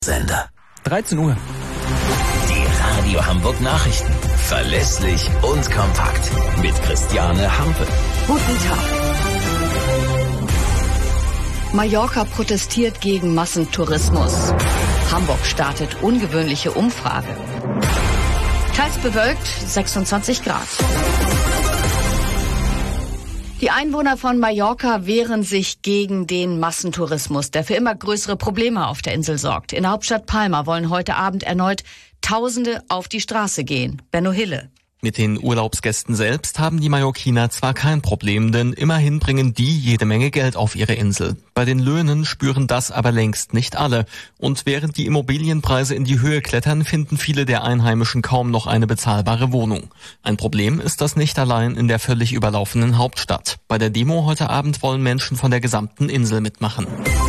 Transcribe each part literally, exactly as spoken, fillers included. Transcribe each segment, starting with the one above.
Sender. dreizehn Uhr. Die Radio Hamburg Nachrichten. Verlässlich und kompakt. Mit Christiane Hampe. Guten Tag. Mallorca protestiert gegen Massentourismus. Hamburg startet ungewöhnliche Umfrage. Teils bewölkt, sechsundzwanzig Grad. Die Einwohner von Mallorca wehren sich gegen den Massentourismus, der für immer größere Probleme auf der Insel sorgt. In der Hauptstadt Palma wollen heute Abend erneut Tausende auf die Straße gehen. Benno Hille. Mit den Urlaubsgästen selbst haben die Mallorquiner zwar kein Problem, denn immerhin bringen die jede Menge Geld auf ihre Insel. Bei den Löhnen spüren das aber längst nicht alle. Und während die Immobilienpreise in die Höhe klettern, finden viele der Einheimischen kaum noch eine bezahlbare Wohnung. Ein Problem ist das nicht allein in der völlig überlaufenen Hauptstadt. Bei der Demo heute Abend wollen Menschen von der gesamten Insel mitmachen.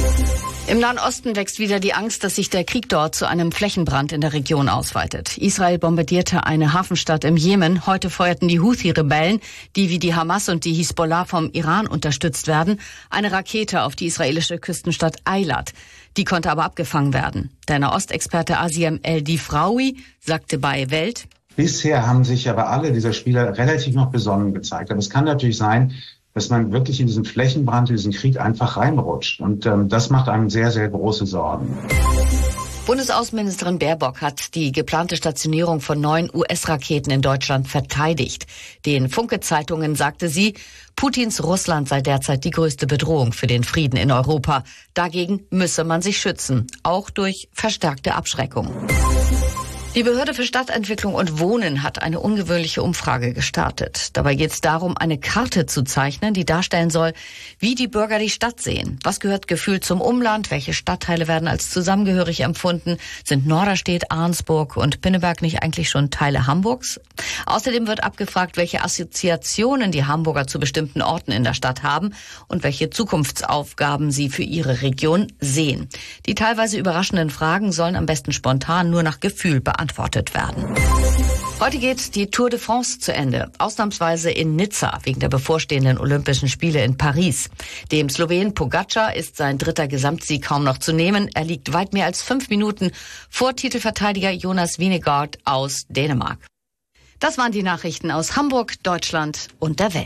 Im Nahen Osten wächst wieder die Angst, dass sich der Krieg dort zu einem Flächenbrand in der Region ausweitet. Israel bombardierte eine Hafenstadt im Jemen. Heute feuerten die Houthi-Rebellen, die wie die Hamas und die Hisbollah vom Iran unterstützt werden, eine Rakete auf die israelische Küstenstadt Eilat. Die konnte aber abgefangen werden. Der Nahostexperte Aziem El-Difraoui sagte bei Welt: Bisher haben sich aber alle dieser Spieler relativ noch besonnen gezeigt. Aber es kann natürlich sein, dass man wirklich in diesen Flächenbrand, in diesen Krieg einfach reinrutscht. Und ähm, das macht einem sehr, sehr große Sorgen. Bundesaußenministerin Baerbock hat die geplante Stationierung von neun U S-Raketen in Deutschland verteidigt. Den Funke-Zeitungen sagte sie, Putins Russland sei derzeit die größte Bedrohung für den Frieden in Europa. Dagegen müsse man sich schützen, auch durch verstärkte Abschreckung. Die Behörde für Stadtentwicklung und Wohnen hat eine ungewöhnliche Umfrage gestartet. Dabei geht es darum, eine Karte zu zeichnen, die darstellen soll, wie die Bürger die Stadt sehen. Was gehört gefühlt zum Umland? Welche Stadtteile werden als zusammengehörig empfunden? Sind Norderstedt, Arnsburg und Pinneberg nicht eigentlich schon Teile Hamburgs? Außerdem wird abgefragt, welche Assoziationen die Hamburger zu bestimmten Orten in der Stadt haben und welche Zukunftsaufgaben sie für ihre Region sehen. Die teilweise überraschenden Fragen sollen am besten spontan nur nach Gefühl beantwortet antwortet werden. Heute geht die Tour de France zu Ende, ausnahmsweise in Nizza wegen der bevorstehenden Olympischen Spiele in Paris. Dem Slowen Pogačar ist sein dritter Gesamtsieg kaum noch zu nehmen. Er liegt weit mehr als fünf Minuten vor Titelverteidiger Jonas Vingegaard aus Dänemark. Das waren die Nachrichten aus Hamburg, Deutschland und der Welt.